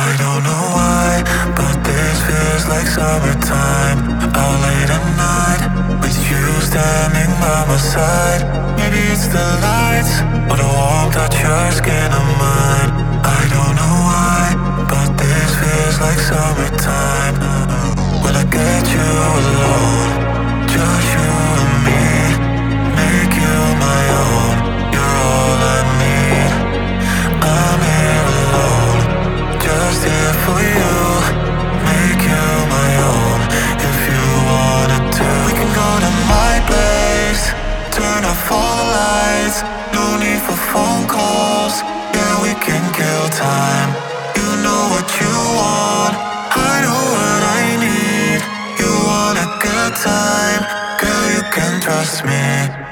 I don't know why, but this feels like summertime. Out late at night, with you standing by my side. Maybe it's the lights, or the warmth that your skin on mine. I don't know why, but this feels like summertime. When I get you alone, just you and me, make you my own. You're all I need. I'm here alone, just here for you. Make you my own if you wanted to. We can go to my place, turn off all the lights. No need for phone calls. Yeah, we can kill time. You know what you want, I know what I need. You want a good time, girl, you can trust me.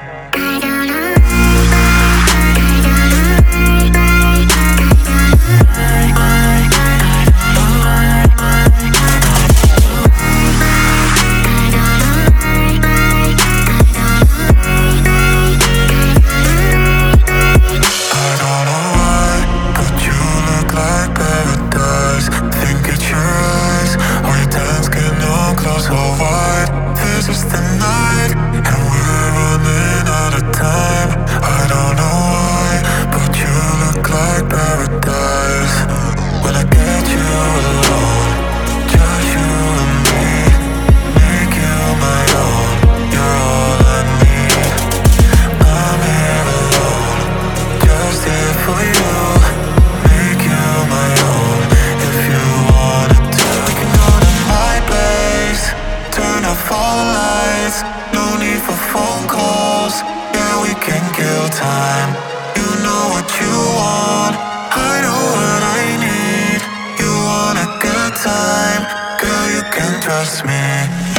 It's the night, and we're running out of time. I don't know why, but you look like paradise. When I get you alone, just you and me, make you my own. You're all I need. I'm here alone, just here for you. Make you my own if you wanted to. We can go to my place, turn off all the lights. No need for phone calls. Yeah, we can kill time. You know what you want, I know what I need. You want a good time, girl, you can trust me.